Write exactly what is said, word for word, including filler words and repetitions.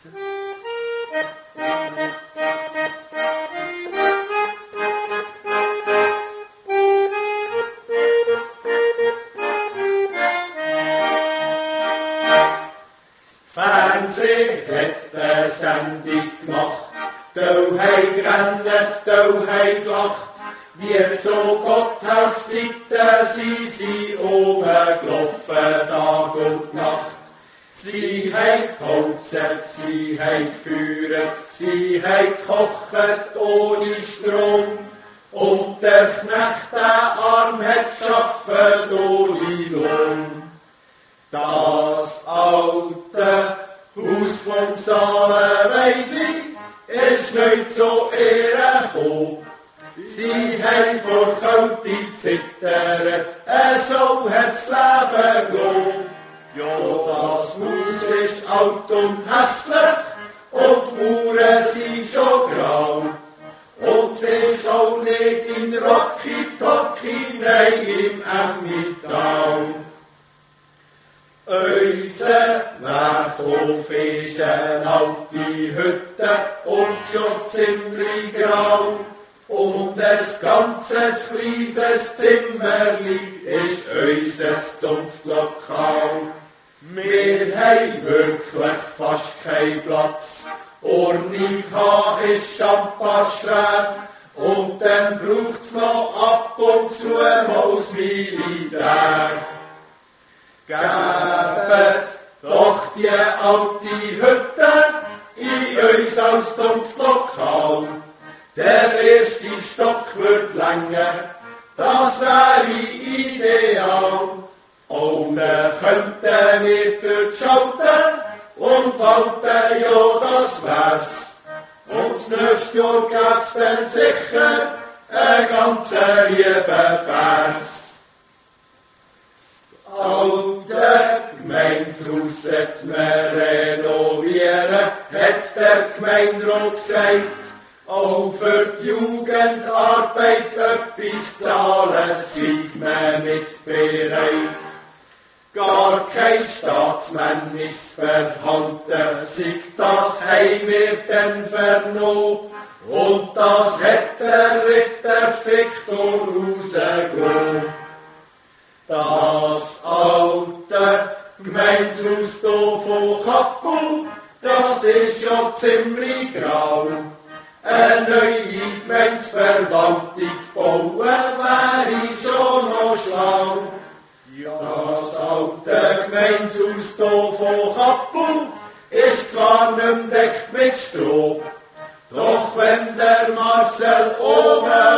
Fernsehen hat eine Sendung gemacht, da hei gerannt, da hei gelacht, wie zu Gotthelfszeiten sie sie rumgelaufen, Tag und Nacht. Sie hei geholzert, sie hei geführt, sie hei gekocht ohne Strom, und der Knecht, der Arm, hat geschafft ohne Lohn. Das alte Haus vom Salenweidli ist nicht zu Ehren gekommen. Sie haben vor Kälte zittern, so hat's Leben gelassen. Ja, das Haus ist alt und hässlich und die Mauern sind schon grau. Und es ist auch nicht in Rocky-Tocky, nein, im Emmental. Unser Werkhof ist eine alte Hütte und schon ziemlich grau. Und ein ganzes kleines Zimmerli ist unser Zunftlokal. Wir haben wirklich fast keinen Platz. Ornika ist Champagner und dann braucht's noch ab und zu mal das Militär. Gebt doch die alte Hütte in uns als Zunftlokal. Der erste Stock wird länger, das wäre ideal. Und dann könnten wir dort schalten und halten, ja, das wär's. Und das nächste Jahr gäb's dann sicher ein ganzer lieben Vers. Das alte Gemeindehaus sollte man renovieren, hat der Gemeinderat gesagt. Auch für die Jugendarbeit etwas zahlen, sei man nicht bereit. Gar kein staatsmännisches Verhalten, sei das haben wir denn vernommen. Und das hat der Ritter Victor rausgelassen. Das alte Gemeindehaus hier von Kappel, das ist ja ziemlich grau. Eine neue Gemeindeverwaltung bauen wäre schon noch schlau. Ja, das alte Gemeindehaus hier von Kappel ist zwar nicht deckt mit Stroh, doch wenn der Marcel oben